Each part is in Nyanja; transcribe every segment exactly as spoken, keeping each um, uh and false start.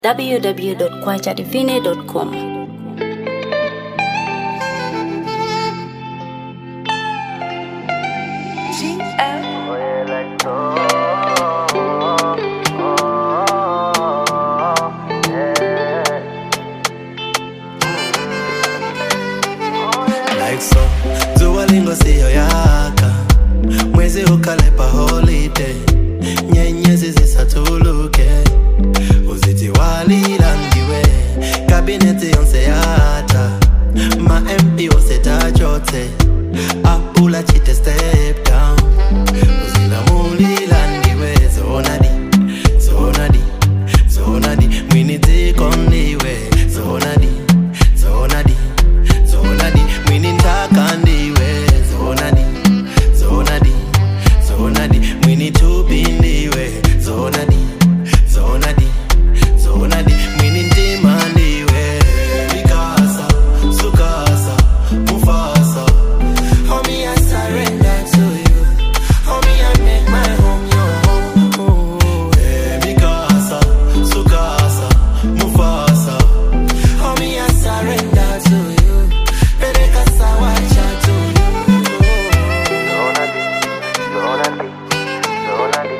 w w w dot kwacha divine dot com. Like so, Duolingo siyo yaka mwezi ukalepa holiday nyenyezi zisatuluke uziti walilandiwe kabineti yonse yata ma M P ose tachote apula chite step down uzila mulilandiwe zonadi zonadi zonadi mwiniti kondiwe zonadi zonadi zonadi mwinintaka ndiwe zonadi zonadi zonadi mwinitupindiwe zonadi zonadi zonadi mwinintima ndiwe mikasa sukasa mufasa homie I surrender to you homie I make my home your home hey, mikasa sukasa mufasa homie I surrender to you pereka sawacha to you zonadi zonadi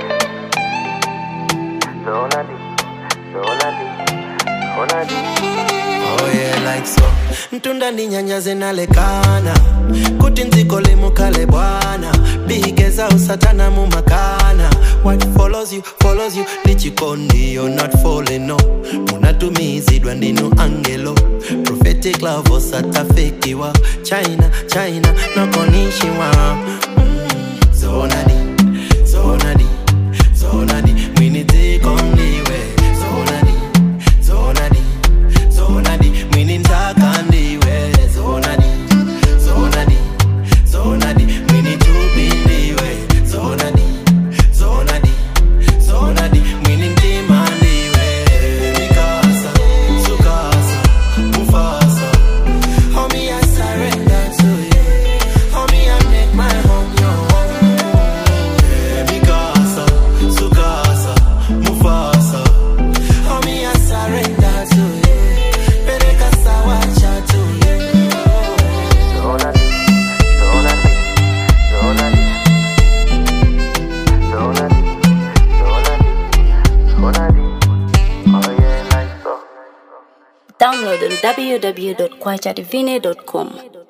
zonadi zonadi zonadi oh yeah like so ntunda ninyanyaze nalekana kuti nzikole mukale bwana bigeza usatana mumakana what follows you follows you lichikondi you're not falling no munatumizidwa ndinu angelo prophetic love osatafekiwa China China nokonishiwa mm, zonadi zonadi zonadi mwinitikondiwe zonadi zonadi zonadi mwinintaka ndiwe zonadi zonadi zonadi mwinitupindiwe zonadi zonadi zonadi mwinintima ndiwe mikasa sukasa mufasa homie I surrender to you homie I make my home your home hey, mikasa sukasa mufasa homie I surrender to you pereka sawacha to you zonadi zonadi zonadi zonadi zonadi zonadi oh yeah like so Download on w w w dot kwacha divine dot com.